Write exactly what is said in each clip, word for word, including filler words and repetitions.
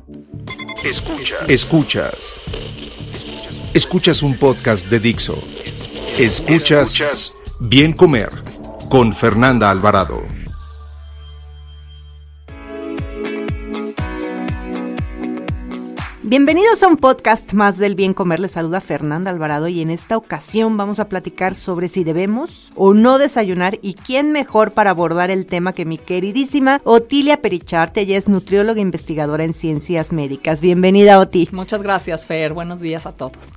Escuchas. Escuchas. Escuchas un podcast de Dixo. Escuchas, Escuchas Bien Comer con Fernanda Alvarado. Bienvenidos a un podcast más del Bien Comer. Les saluda Fernanda Alvarado y en esta ocasión vamos a platicar sobre si debemos o no desayunar y quién mejor para abordar el tema que mi queridísima Otilia Pericharte. Ella es nutrióloga e investigadora en ciencias médicas. Bienvenida, Oti. Muchas gracias, Fer. Buenos días a todos.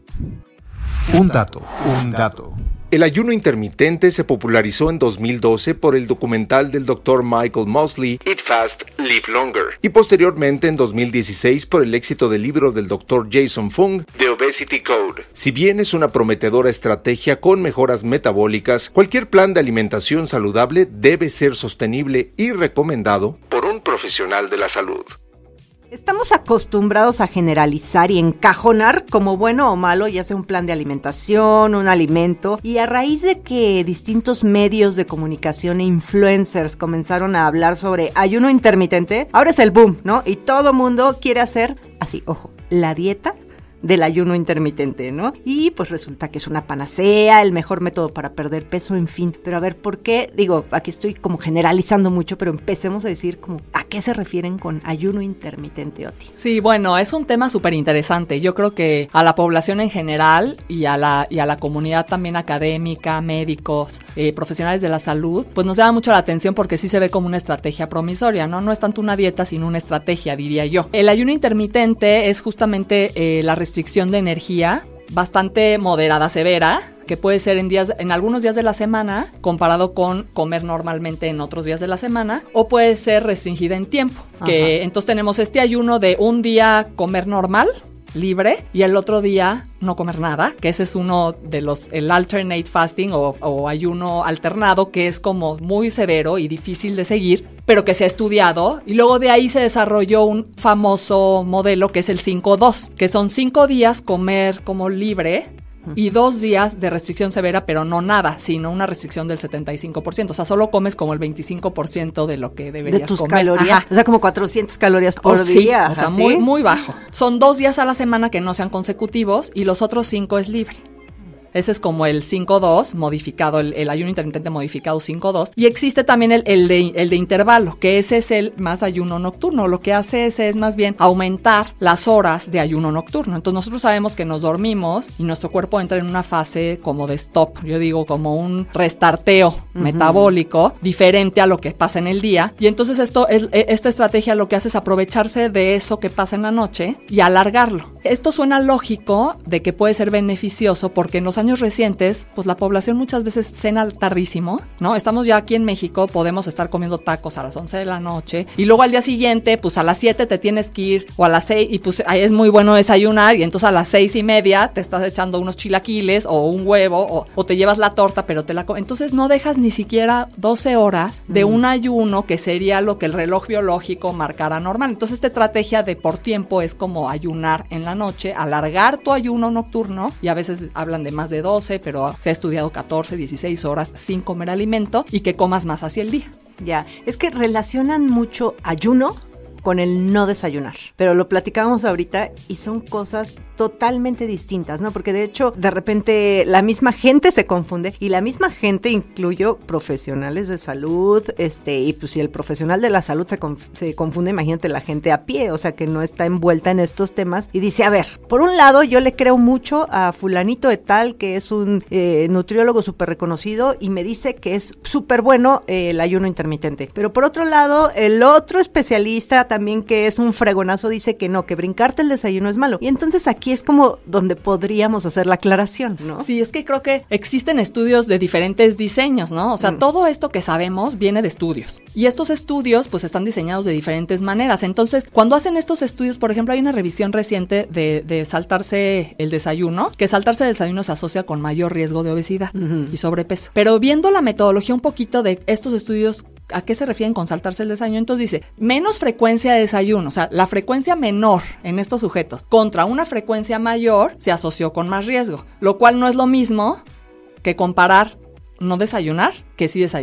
Un dato, un dato. El ayuno intermitente se popularizó en dos mil doce por el documental del doctor Michael Mosley, Eat Fast, Live Longer, y posteriormente en dos mil dieciséis por el éxito del libro del doctor Jason Fung, The Obesity Code. Si bien es una prometedora estrategia con mejoras metabólicas, cualquier plan de alimentación saludable debe ser sostenible y recomendado por un profesional de la salud. Estamos acostumbrados a generalizar y encajonar como bueno o malo, ya sea un plan de alimentación, un alimento, y a raíz de que distintos medios de comunicación e influencers comenzaron a hablar sobre ayuno intermitente, ahora es el boom, ¿no? Y todo mundo quiere hacer, así, ojo, la dieta del ayuno intermitente, ¿no? Y pues resulta que es una panacea, el mejor método para perder peso, en fin. Pero a ver, ¿por qué? Digo, aquí estoy como generalizando mucho, pero empecemos a decir como, ¿a qué se refieren con ayuno intermitente, Oti? Sí, bueno, es un tema súper interesante. Yo creo que a la población en general y a la, y a la comunidad también académica, médicos, eh, profesionales de la salud, pues nos llama mucho la atención porque sí se ve como una estrategia promisoria, ¿no? No es tanto una dieta, sino una estrategia, diría yo. El ayuno intermitente es justamente eh, la restricción de energía bastante moderada, severa, que puede ser en días, en algunos días de la semana, comparado con comer normalmente en otros días de la semana, o puede ser restringida en tiempo. Que entonces tenemos este ayuno de un día comer normal, libre, y el otro día no comer nada, que ese es uno de los, el alternate fasting o, o ayuno alternado, que es como muy severo y difícil de seguir, pero que se ha estudiado, y luego de ahí se desarrolló un famoso modelo que es el cinco dos, que son cinco días comer como libre y dos días de restricción severa, pero no nada, sino una restricción del setenta y cinco por ciento. O sea, solo comes como el veinticinco por ciento de lo que deberías comer. De tus comer. calorías. Ajá. O sea, como cuatrocientas calorías por o día. Sí, o sea, ¿sí? muy, muy bajo. Son dos días a la semana que no sean consecutivos y los otros cinco es libre. Ese es como el cinco dos modificado, el, el ayuno intermitente modificado cinco dos. Y existe también el, el, de, el de intervalo, que ese es el más ayuno nocturno. Lo que hace ese es más bien aumentar las horas de ayuno nocturno. Entonces nosotros sabemos que nos dormimos y nuestro cuerpo entra en una fase como de stop. Yo digo como un restarteo uh-huh. metabólico diferente a lo que pasa en el día. Y entonces esto es, esta estrategia lo que hace es aprovecharse de eso que pasa en la noche y alargarlo. Esto suena lógico de que puede ser beneficioso porque en los años recientes, pues la población muchas veces cena tardísimo, ¿no? Estamos ya aquí en México, podemos estar comiendo tacos a las once de la noche y luego al día siguiente, pues a las siete te tienes que ir o a las seis y pues ahí es muy bueno desayunar y entonces a las seis y media te estás echando unos chilaquiles o un huevo o, o te llevas la torta pero te la comes. Entonces no dejas ni siquiera doce horas de mm. un ayuno que sería lo que el reloj biológico marcara normal. Entonces esta estrategia de por tiempo es como ayunar en la noche, alargar tu ayuno nocturno y a veces hablan de más de doce, pero se ha estudiado catorce, dieciséis horas sin comer alimento y que comas más hacia el día. Ya, es que relacionan mucho ayuno con el no desayunar, pero lo platicábamos ahorita y son cosas totalmente distintas, ¿no? Porque de hecho, de repente la misma gente se confunde y la misma gente, incluyo profesionales de salud, este, y pues si el profesional de la salud se, conf- se confunde, imagínate la gente a pie, o sea que no está envuelta en estos temas y dice, a ver, por un lado yo le creo mucho a fulanito de tal que es un eh, nutriólogo súper reconocido y me dice que es súper bueno eh, el ayuno intermitente, pero por otro lado el otro especialista también que es un fregonazo dice que no, que brincarte el desayuno es malo. Y entonces aquí es como donde podríamos hacer la aclaración, ¿no? Sí, es que creo que existen estudios de diferentes diseños, ¿no? O sea, mm. todo esto que sabemos viene de estudios. Y estos estudios pues están diseñados de diferentes maneras. Entonces, cuando hacen estos estudios, por ejemplo, hay una revisión reciente de, de saltarse el desayuno, que saltarse el desayuno se asocia con mayor riesgo de obesidad uh-huh. y sobrepeso. Pero viendo la metodología un poquito de estos estudios, ¿a qué se refieren con saltarse el desayuno? Entonces dice, menos frecuencia de desayuno, o sea, la frecuencia menor en estos sujetos contra una frecuencia mayor se asoció con más riesgo, lo cual no es lo mismo que comparar no desayunar que sí desayunar.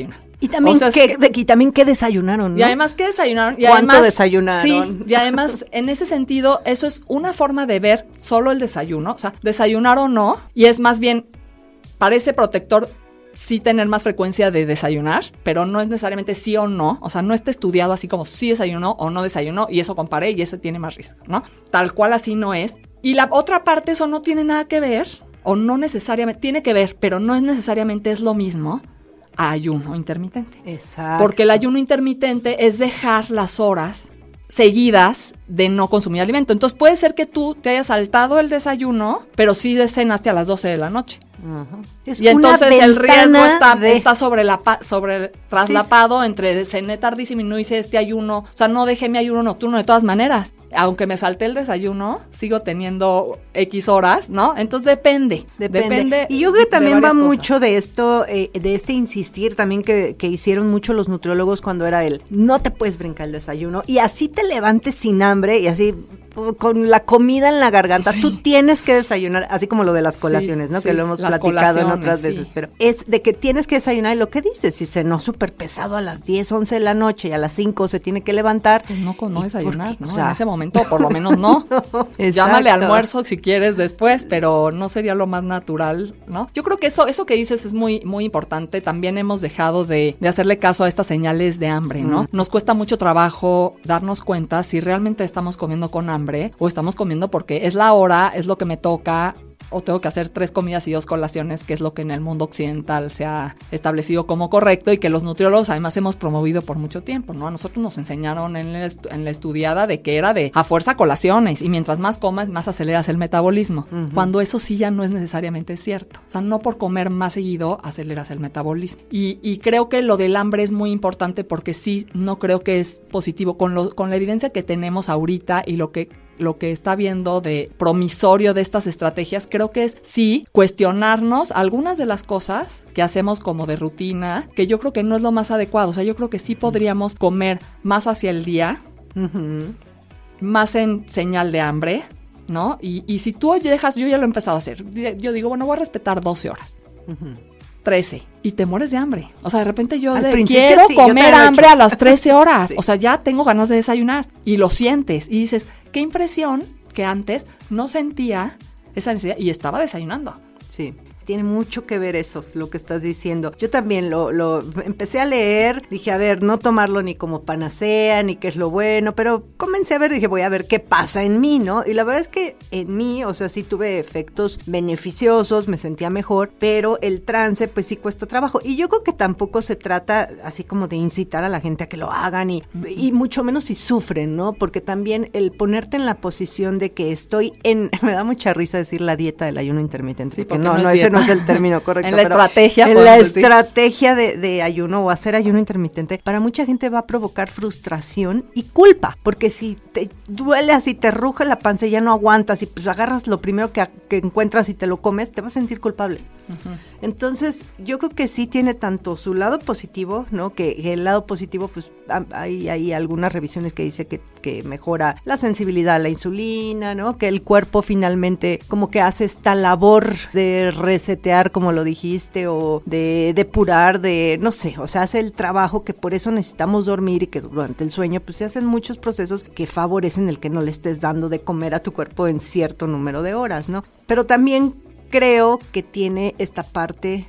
Y también, O sea, es qué, que- y también qué desayunaron, ¿no? Y además, ¿qué desayunaron? Y ¿Cuánto además, desayunaron? Sí, y además, en ese sentido, eso es una forma de ver solo el desayuno, o sea, desayunar o no, y es más bien, parece protector sí tener más frecuencia de desayunar, pero no es necesariamente sí o no, o sea, no está estudiado así como sí desayunó o no desayunó, y eso comparé y ese tiene más riesgo, ¿no? Tal cual así no es. Y la otra parte, eso no tiene nada que ver, o no necesariamente, tiene que ver, pero no es necesariamente es lo mismo a ayuno intermitente. Exacto. Porque el ayuno intermitente es dejar las horas seguidas de no consumir alimento. Entonces puede ser que tú te hayas saltado el desayuno, pero sí cenaste a las doce de la noche. Uh-huh. Es Y entonces una el riesgo ventana está, de- está sobre la sobre traslapado entre cené tardísimo y no hice este ayuno. O sea, no dejé mi ayuno nocturno de todas maneras. Aunque me salté el desayuno, sigo teniendo X horas, ¿no? Entonces depende. Depende. Depende Y yo creo que de también va varias cosas. mucho de esto, eh, de este insistir también que, que hicieron mucho los nutriólogos cuando era el no te puedes brincar el desayuno y así te levantes sin hambre y así uh, con la comida en la garganta, Sí. tú tienes que desayunar, así como lo de las colaciones, ¿no? sí, Que lo hemos las platicado en colaciones, otras sí. veces, pero es de que tienes que desayunar y lo que dices, si cenó súper pesado a las diez, once de la noche y a las cinco se tiene que levantar. Pues no, con no ¿Y desayunar, por qué? ¿no? O sea, en ese momento, por lo menos no. Llámale almuerzo si quieres después, pero no sería lo más natural, ¿no? Yo creo que eso, eso que dices es muy, muy importante. También hemos dejado de, de hacerle caso a estas señales de hambre, ¿no? Mm. Nos cuesta mucho trabajo darnos cuenta si realmente estamos comiendo con hambre o estamos comiendo porque es la hora, es lo que me toca, o tengo que hacer tres comidas y dos colaciones, que es lo que en el mundo occidental se ha establecido como correcto y que los nutriólogos además hemos promovido por mucho tiempo, ¿no? A nosotros nos enseñaron en, el estu- en la estudiada de que era de a fuerza colaciones y mientras más comas, más aceleras el metabolismo, Ujú. cuando eso sí ya no es necesariamente cierto. O sea, no por comer más seguido aceleras el metabolismo. Y, y creo que lo del hambre es muy importante porque sí, no creo que es positivo. Con, lo, con la evidencia que tenemos ahorita y lo que lo que está viendo de promisorio de estas estrategias, creo que es sí cuestionarnos algunas de las cosas que hacemos como de rutina, que yo creo que no es lo más adecuado. O sea, yo creo que sí podríamos comer más hacia el día, Ujú. más en señal de hambre, ¿no? Y, y si tú dejas, yo ya lo he empezado a hacer, yo digo, bueno, voy a respetar doce horas. Ujú. trece y te mueres de hambre. O sea, de repente yo Al de, principio quiero sí, yo comer también lo he hambre hecho. a las trece horas. Sí. O sea, ya tengo ganas de desayunar y lo sientes y dices, qué impresión que antes no sentía esa necesidad y estaba desayunando. Sí. Tiene mucho que ver eso, lo que estás diciendo. Yo también lo, lo empecé a leer, dije, a ver, no tomarlo ni como panacea, ni qué es lo bueno, pero comencé a ver, dije, voy a ver qué pasa en mí, ¿no? Y la verdad es que en mí, o sea, sí tuve efectos beneficiosos, me sentía mejor, pero el trance, pues sí cuesta trabajo. Y yo creo que tampoco se trata así como de incitar a la gente a que lo hagan y, y mucho menos si sufren, ¿no? Porque también el ponerte en la posición de que estoy en, me da mucha risa decir la dieta del ayuno intermitente, Sí, porque porque no, no no, es ese dieta. no es el término correcto. En la pero estrategia, En la podemos decir. estrategia de, de ayuno o hacer ayuno intermitente, para mucha gente va a provocar frustración y culpa, porque si te duele así, te ruge la panza y ya no aguantas y pues agarras lo primero que, que encuentras y te lo comes, te vas a sentir culpable. Uh-huh. Entonces, yo creo que sí tiene tanto su lado positivo, ¿no? Que, que el lado positivo, pues hay, hay algunas revisiones que dice que, que mejora la sensibilidad a la insulina, ¿no? Que el cuerpo finalmente como que hace esta labor de resetear, como lo dijiste, o de depurar, de, no sé, o sea, hace el trabajo que por eso necesitamos dormir y que durante el sueño, pues se hacen muchos procesos que favorecen el que no le estés dando de comer a tu cuerpo en cierto número de horas, ¿no? Pero también creo que tiene esta parte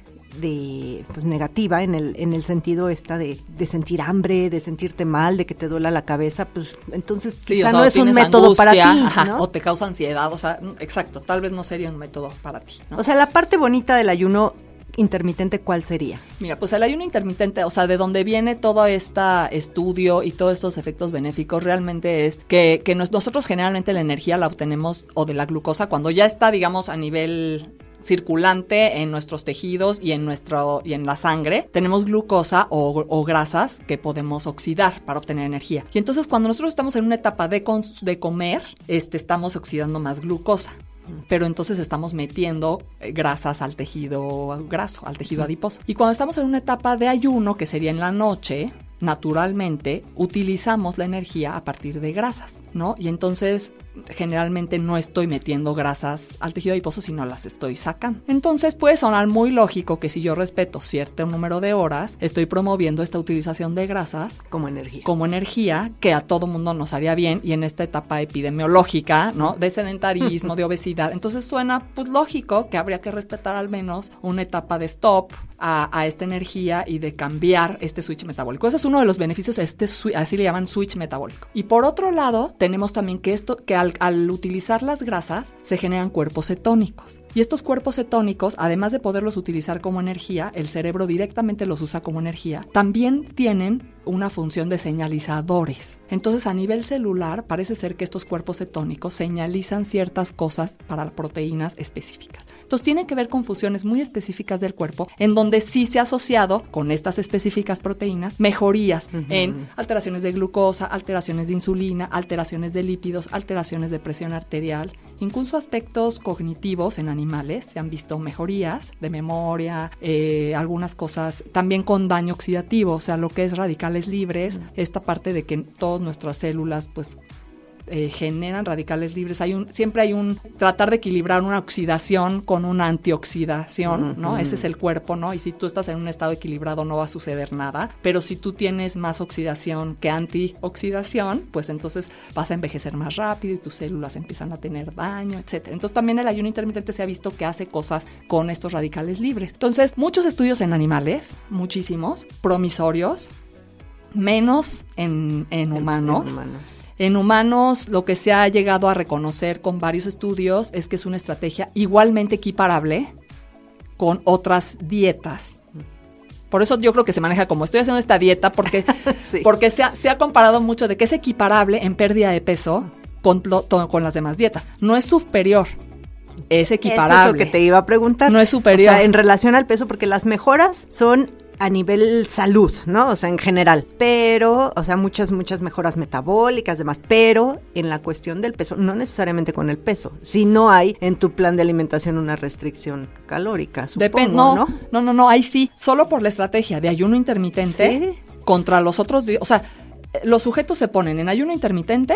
de pues, negativa en el en el sentido esta de, de sentir hambre, de sentirte mal, de que te duela la cabeza, pues entonces Sí, quizá o sea, no o es un tienes método para ti, angustia, ajá, ¿no? o te causa ansiedad, o sea, exacto, tal vez no sería un método para ti, ¿no? O sea, la parte bonita del ayuno intermitente, ¿cuál sería? Mira, pues el ayuno intermitente, o sea, de donde viene todo este estudio y todos estos efectos benéficos, realmente es que, que nos, nosotros generalmente la energía la obtenemos, o de la glucosa, cuando ya está, digamos, a nivel circulante en nuestros tejidos y en nuestro y en la sangre, tenemos glucosa o, o grasas que podemos oxidar para obtener energía. Y entonces cuando nosotros estamos en una etapa de, cons- de comer, este, estamos oxidando más glucosa. Pero entonces estamos metiendo grasas al tejido graso, al tejido adiposo. Y cuando estamos en una etapa de ayuno, que sería en la noche, naturalmente utilizamos la energía a partir de grasas, ¿no? Y entonces generalmente no estoy metiendo grasas al tejido adiposo, sino las estoy sacando. Entonces puede sonar muy lógico que si yo respeto cierto número de horas, estoy promoviendo esta utilización de grasas como energía. Como energía que a todo mundo nos haría bien, y en esta etapa epidemiológica, ¿no? De sedentarismo, de obesidad. Entonces suena pues lógico que habría que respetar al menos una etapa de stop a, a esta energía y de cambiar este switch metabólico. Ese es uno de los beneficios de este, así le llaman switch metabólico. Y por otro lado, tenemos también que esto, que al, al utilizar las grasas, se generan cuerpos cetónicos. Y estos cuerpos cetónicos, además de poderlos utilizar como energía, el cerebro directamente los usa como energía, también tienen una función de señalizadores. Entonces, a nivel celular, parece ser que estos cuerpos cetónicos señalizan ciertas cosas para proteínas específicas. Entonces, tienen que ver con funciones muy específicas del cuerpo, en donde sí se ha asociado con estas específicas proteínas mejorías uh-huh. en alteraciones de glucosa, alteraciones de insulina, alteraciones de lípidos, alteraciones de presión arterial, incluso aspectos cognitivos en animales. Se han visto mejorías de memoria, eh, algunas cosas también con daño oxidativo, o sea, lo que es radicales libres, uh-huh. esta parte de que todas nuestras células, pues, Eh, generan radicales libres. Hay un, siempre hay un tratar de equilibrar una oxidación con una antioxidación, uh-huh. ¿no? Ese es el cuerpo, ¿no? Y si tú estás en un estado equilibrado no va a suceder nada, pero si tú tienes más oxidación que antioxidación, pues entonces vas a envejecer más rápido y tus células empiezan a tener daño, etcétera. Entonces también el ayuno intermitente se ha visto que hace cosas con estos radicales libres. Entonces, muchos estudios en animales, muchísimos, promisorios, menos en, en humanos. En humanos. En humanos, lo que se ha llegado a reconocer con varios estudios es que es una estrategia igualmente equiparable con otras dietas. Por eso yo creo que se maneja como estoy haciendo esta dieta porque, sí. porque se ha, se ha comparado mucho de que es equiparable en pérdida de peso con, lo, to, con las demás dietas. No es superior, es equiparable. Eso es lo que te iba a preguntar. No es superior. O sea, en relación al peso, porque las mejoras son a nivel salud, ¿no? O sea, en general. Pero, o sea, muchas, muchas mejoras metabólicas, demás. Pero en la cuestión del peso, no necesariamente con el peso. Si no hay en tu plan de alimentación una restricción calórica, supongo, Depende, no, ¿no? No, no, no, ahí sí. Solo por la estrategia de ayuno intermitente, ¿sí? Contra los otros días. O sea, los sujetos se ponen en ayuno intermitente,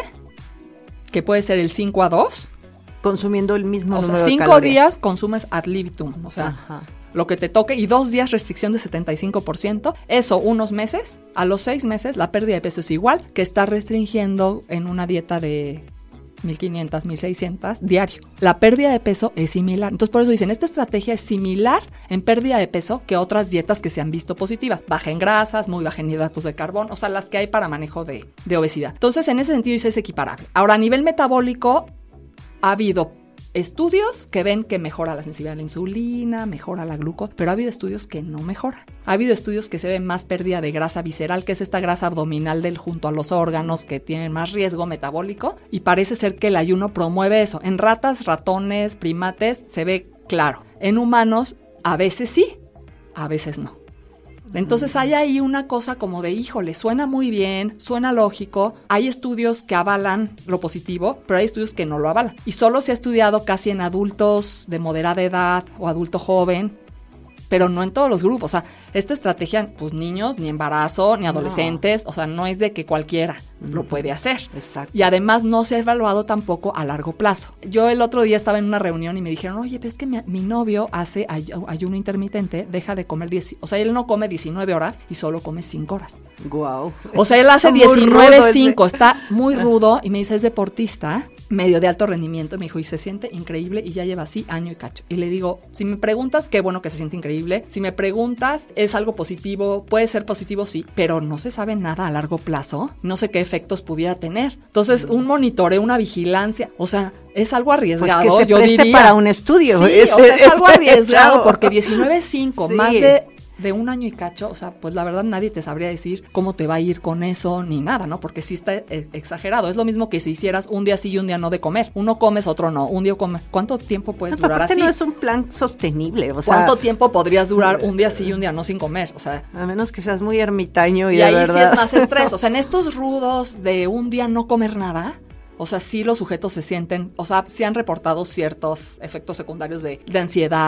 que puede ser el cinco a dos. Consumiendo el mismo o número sea, de cinco calorías. días consumes ad libitum, o sea, ajá. Lo que te toque, y dos días restricción de setenta y cinco por ciento. Eso, unos meses. A los seis meses, la pérdida de peso es igual que estar restringiendo en una dieta de mil quinientas, mil seiscientas diario. La pérdida de peso es similar. Entonces, por eso dicen, esta estrategia es similar en pérdida de peso que otras dietas que se han visto positivas. Baja en grasas, muy baja en hidratos de carbono, o sea, las que hay para manejo de, de obesidad. Entonces, en ese sentido, dice, es equiparable. Ahora, a nivel metabólico, ha habido estudios que ven que mejora la sensibilidad a la insulina, mejora la glucosa, pero ha habido estudios que no mejoran. Ha habido estudios que se ven más pérdida de grasa visceral, que es esta grasa abdominal del junto a los órganos que tienen más riesgo metabólico, y parece ser que el ayuno promueve eso. En ratas, ratones, primates se ve claro. En humanos a veces sí, a veces no. Entonces hay ahí una cosa como de, híjole, suena muy bien, suena lógico. Hay estudios que avalan lo positivo, pero hay estudios que no lo avalan. Y solo se ha estudiado casi en adultos de moderada edad o adulto joven, pero no en todos los grupos. O sea, esta estrategia, pues niños, ni embarazo, ni adolescentes, no. O sea, no es de que cualquiera uh-huh. lo puede hacer. Exacto. Y además no se ha evaluado tampoco a largo plazo. Yo el otro día estaba en una reunión y me dijeron, oye, pero es que mi, mi novio hace ay, ayuno intermitente, deja de comer diez, o sea, él no come diecinueve horas y solo come cinco horas. Guau. O sea, él hace diecinueve cinco, está muy rudo, y me dice, es deportista, medio de alto rendimiento, me dijo, y se siente increíble, y ya lleva así año y cacho. Y le digo, si me preguntas, qué bueno que se siente increíble. Si me preguntas, ¿es algo positivo? Puede ser positivo, sí, pero no se sabe nada a largo plazo. No sé qué efectos pudiera tener. Entonces, un monitoreo, una vigilancia, o sea, es algo arriesgado, pues que se yo preste diría. para un estudio. Sí, ese, o sea, es ese, algo arriesgado, chavo. Porque diecinueve cinco, sí. Más de... de un año y cacho, o sea, pues la verdad nadie te sabría decir cómo te va a ir con eso ni nada, ¿no? Porque sí está eh, exagerado. Es lo mismo que si hicieras un día sí y un día no de comer. Uno comes, otro no. Un día comes. ¿Cuánto tiempo puedes no, durar así? no es un plan sostenible, o sea. ¿Cuánto tiempo podrías durar un día sí y un día no sin comer? O sea. A menos que seas muy ermitaño y, y de ahí verdad. sí es más estrés. O sea, en estos rudos de un día no comer nada, o sea, sí los sujetos se sienten, o sea, sí han reportado ciertos efectos secundarios de, de ansiedad,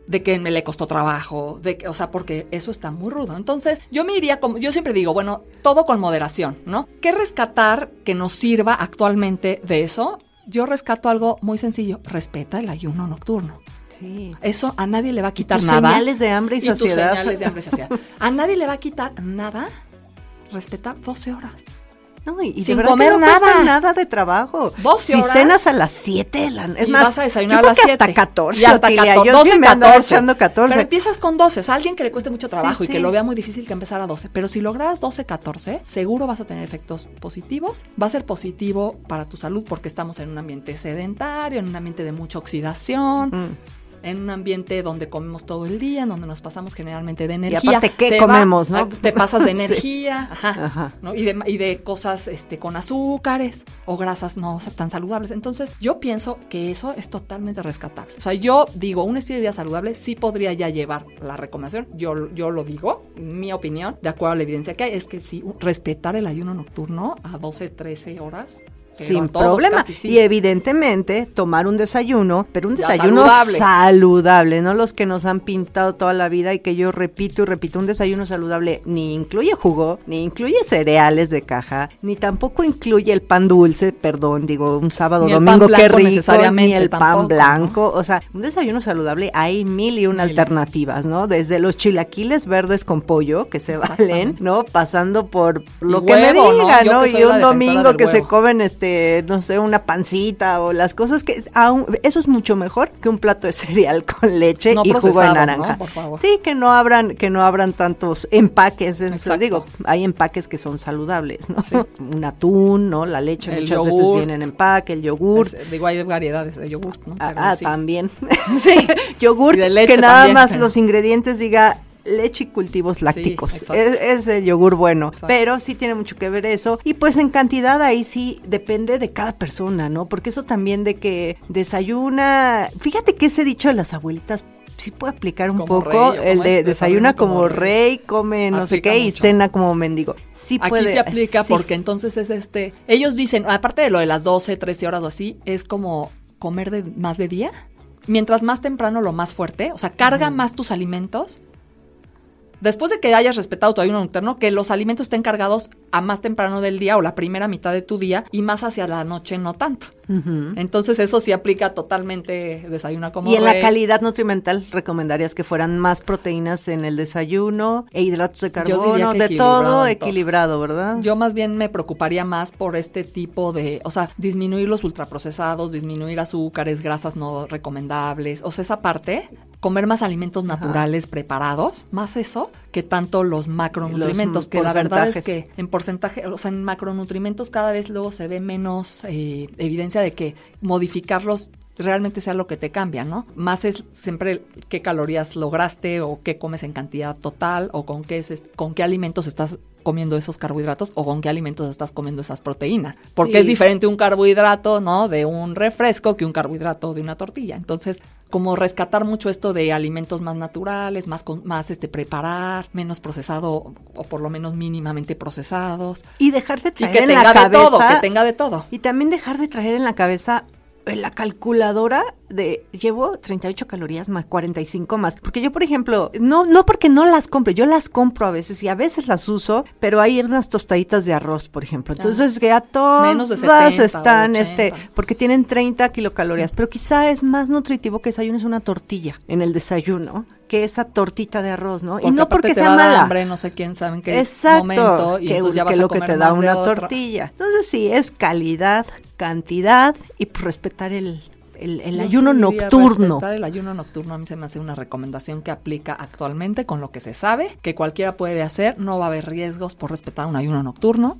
de que me le costó trabajo, de que, o sea, porque eso está muy rudo. Entonces, yo me iría como, yo siempre digo, bueno, todo con moderación, ¿no? ¿Qué rescatar que nos sirva actualmente de eso? Yo rescato algo muy sencillo, respeta el ayuno nocturno. Sí. Eso a nadie le va a quitar y tus nada. señales de hambre y, y saciedad. tus señales de hambre y saciedad. A nadie le va a quitar nada respetar doce horas. No, y, y sin de verdad comer que no nada. cuesta nada de trabajo. doce si horas. cenas a las siete, la, es y más, vas a desayunar yo a las creo que siete. hasta catorce. Y hasta Otilia, catorce. Yo doce, sí me andaba catorce. echando catorce. Pero empiezas con doce. O sea, alguien que le cueste mucho trabajo sí, y sí. que lo vea muy difícil que empezar a doce. Pero si logras doce, catorce, seguro vas a tener efectos positivos. Va a ser positivo para tu salud porque estamos en un ambiente sedentario, en un ambiente de mucha oxidación. Mm. En un ambiente donde comemos todo el día, en donde nos pasamos generalmente de energía. Y aparte, ¿qué te comemos, va, no? Te pasas de energía, sí. ajá, ajá. ¿no? Y de, y de cosas este, con azúcares o grasas no tan saludables. Entonces, yo pienso que eso es totalmente rescatable. O sea, yo digo, un estilo de vida saludable sí podría ya llevar la recomendación. Yo, yo lo digo, mi opinión, de acuerdo a la evidencia que hay, es que sí, respetar el ayuno nocturno a doce, trece horas. Sin problema. Casi, sí. Y evidentemente tomar un desayuno, pero un ya desayuno saludable. saludable, no los que nos han pintado toda la vida y que yo repito y repito, un desayuno saludable ni incluye jugo, ni incluye cereales de caja, ni tampoco incluye el pan dulce, perdón, digo, un sábado, ni domingo, qué rico, ni el tampoco, pan blanco, ¿no? O sea, un desayuno saludable hay mil y una Miles. alternativas, ¿no? Desde los chilaquiles verdes con pollo, que se valen, ¿no? Pasando por lo y que huevo, me diga, ¿no? ¿no? Y un domingo que huevo. se comen este no sé, una pancita o las cosas que aún, eso es mucho mejor que un plato de cereal con leche no y jugo de naranja. ¿no? Por favor. Sí, que no abran, que no abran tantos empaques, eso, digo, hay empaques que son saludables, ¿no? Sí. Un atún, ¿no? La leche el muchas yogur, veces viene en empaque, el yogur. Es, digo, hay variedades de yogur, ¿no? Pero ah, sí. también. Sí. Yogur que nada también. más los ingredientes diga leche y cultivos lácticos, sí, es, es el yogur bueno, exacto. Pero sí tiene mucho que ver eso, y pues en cantidad ahí sí depende de cada persona, ¿no? Porque eso también de que desayuna, fíjate que ese dicho de las abuelitas sí puede aplicar un como poco, rey, el de desayuna como, como rey, rey, come no aplica sé qué, mucho. Y cena como mendigo. Sí Aquí puede, se aplica sí. Porque entonces es este, ellos dicen, aparte de lo de las doce, trece horas o así, es como comer de más de día, mientras más temprano lo más fuerte, o sea, carga uh-huh. más tus alimentos. Después de que hayas respetado tu ayuno nocturno, que los alimentos estén cargados a más temprano del día o la primera mitad de tu día y más hacia la noche no tanto. Uh-huh. Entonces eso sí aplica totalmente desayuna como Y en rey. La calidad nutrimental, ¿recomendarías que fueran más proteínas en el desayuno e hidratos de carbono? De todo equilibrado, ¿verdad? Yo más bien me preocuparía más por este tipo de, o sea, disminuir los ultraprocesados, disminuir azúcares, grasas no recomendables, o sea, esa parte, comer más alimentos naturales, ajá, preparados, más eso, que tanto los macronutrimentos, los que la verdad es que en porcentaje, o sea, en macronutrimentos cada vez luego se ve menos eh, evidencia de que modificarlos realmente sea lo que te cambia, ¿no? Más es siempre qué calorías lograste o qué comes en cantidad total o con qué, es, con qué alimentos estás comiendo esos carbohidratos o con qué alimentos estás comiendo esas proteínas. Porque sí, es diferente un carbohidrato, ¿no? De un refresco que un carbohidrato de una tortilla. Entonces, como rescatar mucho esto de alimentos más naturales, más con, más este preparar, menos procesado o por lo menos mínimamente procesados. Y dejar de traer y que en tenga la cabeza, de todo, que tenga de todo. Y también dejar de traer en la cabeza la calculadora de llevo treinta y ocho calorías más cuarenta y cinco más, porque yo por ejemplo, no no porque no las compre, yo las compro a veces y a veces las uso, pero hay unas tostaditas de arroz, por ejemplo, entonces ah, que a todas setenta, están ochenta. Este, porque tienen treinta kilocalorías, pero quizá es más nutritivo que desayunes una tortilla en el desayuno que esa tortita de arroz, ¿no? Porque y no porque te sea va mala. Hambre, no sé quién sabe en qué exacto, momento y que, entonces ya vas que a lo que te da una tortilla. Entonces sí, es calidad, cantidad y pues, respetar el El, el ayuno sí nocturno. Respetar el ayuno nocturno a mí se me hace una recomendación que aplica actualmente con lo que se sabe, que cualquiera puede hacer, no va a haber riesgos por respetar un ayuno nocturno.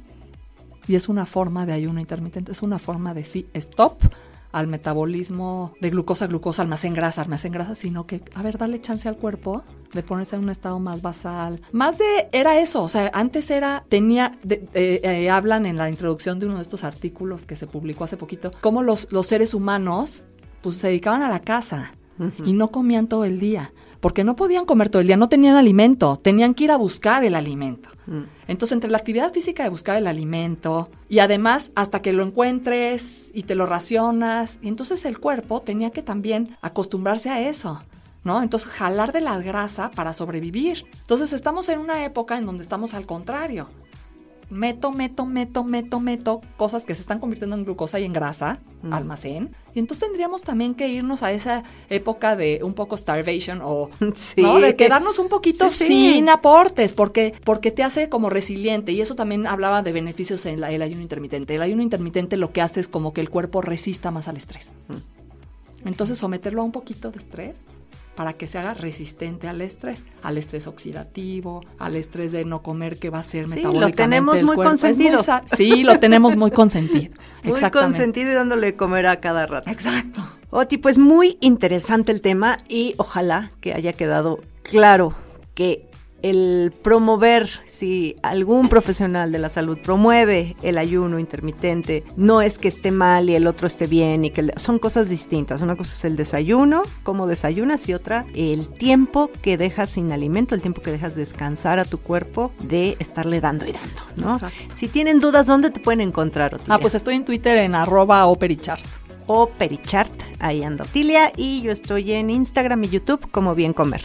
Y es una forma de ayuno intermitente, es una forma de sí, stop al metabolismo de glucosa, glucosa, almacén grasa, almacén grasa, sino que, a ver, darle chance al cuerpo de ponerse en un estado más basal. Más de, era eso, o sea, antes era, tenía, de, eh, eh, hablan en la introducción de uno de estos artículos que se publicó hace poquito, cómo los, los seres humanos, pues se dedicaban a la caza uh-huh. y no comían todo el día, porque no podían comer todo el día, no tenían alimento, tenían que ir a buscar el alimento. Uh-huh. Entonces, entre la actividad física de buscar el alimento y además hasta que lo encuentres y te lo racionas, y entonces el cuerpo tenía que también acostumbrarse a eso. ¿no? Entonces, jalar de la grasa para sobrevivir. Entonces, estamos en una época en donde estamos al contrario. Meto, meto, meto, meto, meto cosas que se están convirtiendo en glucosa y en grasa, mm. almacén. Y entonces tendríamos también que irnos a esa época de un poco starvation o sí, ¿no? de quedarnos un poquito sí, sin sí. aportes, porque, porque te hace como resiliente. Y eso también hablaba de beneficios en la, el ayuno intermitente. El ayuno intermitente lo que hace es como que el cuerpo resista más al estrés. Mm. Entonces, someterlo a un poquito de estrés para que se haga resistente al estrés, al estrés oxidativo, al estrés de no comer que va a ser sí, metabólicamente lo tenemos el muy cuerpo. consentido. Muy sa- sí, lo tenemos muy consentido. Muy consentido y dándole de comer a cada rato. Exacto. Oti, pues muy interesante el tema y ojalá que haya quedado claro que el promover, si algún profesional de la salud promueve el ayuno intermitente, no es que esté mal y el otro esté bien, y que el, son cosas distintas. Una cosa es el desayuno, cómo desayunas, y otra, el tiempo que dejas sin alimento, el tiempo que dejas descansar a tu cuerpo de estarle dando y dando, ¿no? Exacto. Si tienen dudas, ¿dónde te pueden encontrar, Otilia? Ah, pues estoy en Twitter en arroba operichart. O Perichart, ahí anda Otilia, y yo estoy en Instagram y YouTube como Bien Comer.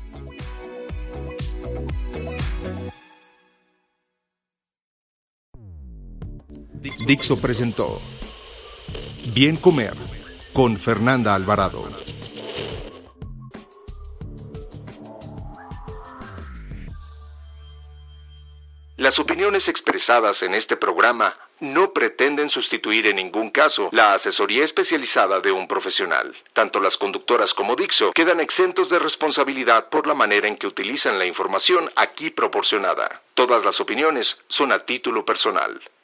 Dixo presentó Bien Comer con Fernanda Alvarado. Las opiniones expresadas en este programa no pretenden sustituir en ningún caso la asesoría especializada de un profesional. Tanto las conductoras como Dixo quedan exentos de responsabilidad por la manera en que utilizan la información aquí proporcionada. Todas las opiniones son a título personal.